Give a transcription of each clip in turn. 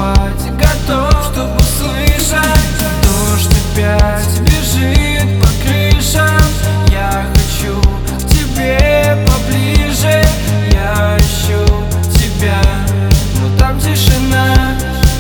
спать готов, чтобы услышать дождь опять бежит по крышам. Я хочу к тебе поближе, я ищу тебя, но там тишина.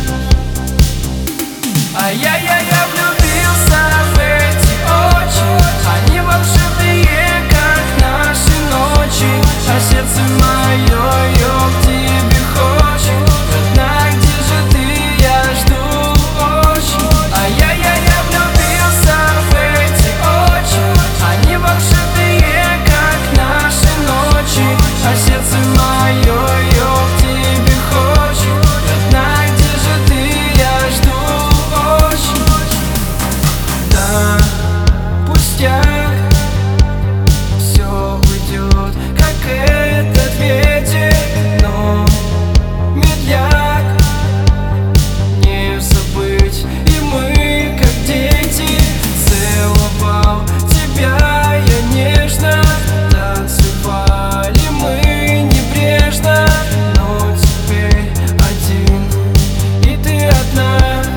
Я влюбился в эти очи, они волшебные, как наши ночи, а сердце мое ее к тебе хочет. Родная, где же ты, я жду очень. Я влюбился в эти очи, они волшебные, как наши ночи, а сердце мое ее к тебе хочет. Родная, где же ты, я жду очень. Да, пустяк, все уйдет, как этот ветер, но медляк не забыть, и мы, как дети, целовал тебя я нежно, танцевали мы небрежно, но теперь один, и ты одна.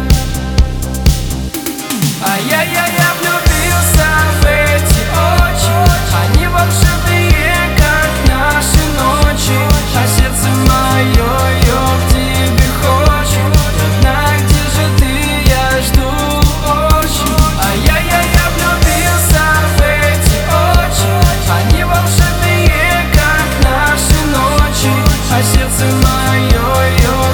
Я влюбился в эти очи, они волшебные, как наши ночи, а сердце мое ее к тебе хочет. Родная, где же ты, я жду очень. Я влюбился в эти очи, они волшебные, как наши ночи, а сердце мое ее